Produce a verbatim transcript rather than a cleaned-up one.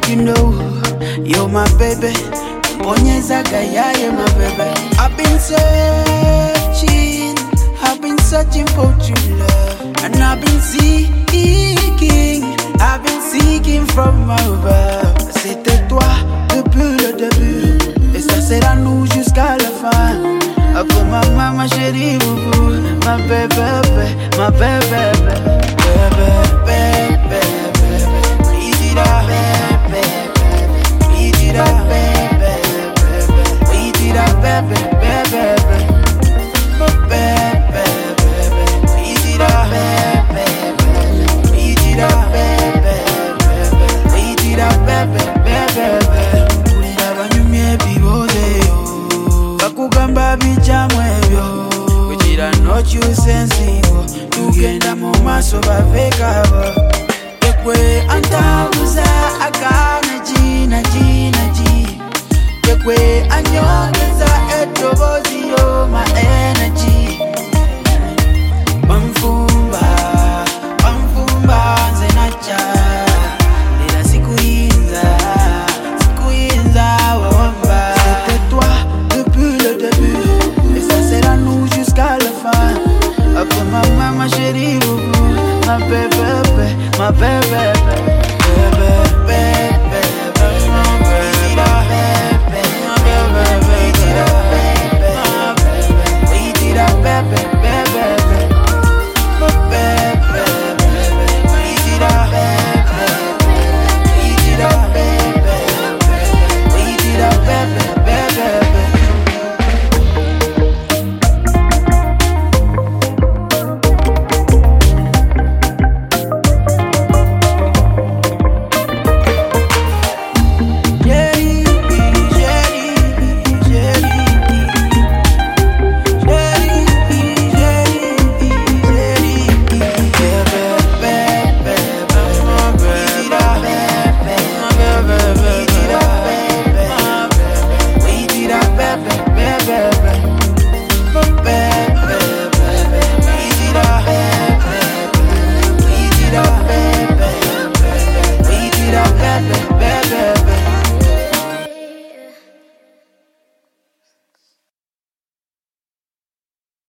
you know, you're my baby. Bonyeza gaya, you're my baby. I've been searching, I've been searching for true love, and I've been seeking, I've been seeking from above. C'était toi depuis le début, et ça sera nous jusqu'à la fin. Après ma maman, ma chérie, boubou, ma bébé, ma bébé.